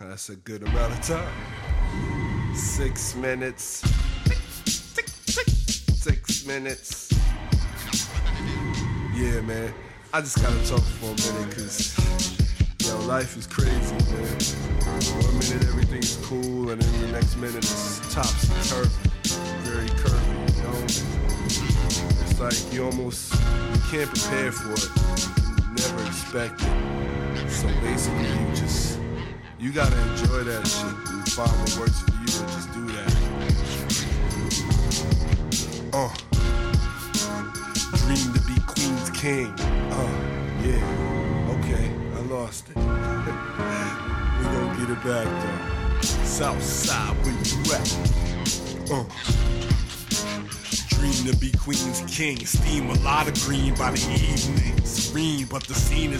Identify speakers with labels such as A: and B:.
A: That's a good amount of time. 6 minutes. 6 minutes. Yeah, man. I just gotta talk for a minute, cause yo, life is crazy, man. 1 minute everything's cool, and then the next minute it's topsy-turvy. Very curvy, you know? It's like you can't prepare for it. You never expect it. So basically you gotta enjoy that shit and find what works for you and just do that. Dream to be Queen's King. Yeah. Okay, I lost it. We gon' get it back though. Southside, where you at? Dream to be Queen's King. Steam a lot of green by the evening. Serene, but the scene is